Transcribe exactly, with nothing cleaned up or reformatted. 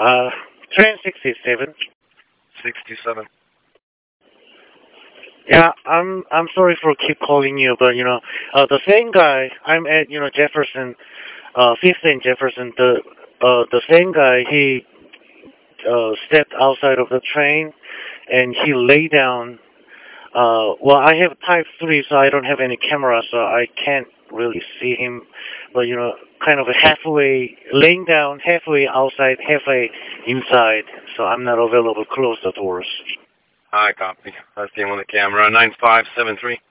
Uh, train sixty-seven. sixty-seven. Yeah, I'm I'm sorry for keep calling you, but you know, uh, the same guy. I'm at you know Jefferson, uh, fifth and Jefferson. The uh the same guy. He uh stepped outside of the train, and he lay down. Uh, well, I have type three, so I don't have any camera, so I can't really see him. But you know, kind of halfway laying down, halfway outside, halfway inside. So I'm not available. Close the doors. I copy. I see him on the camera. nine five seven three.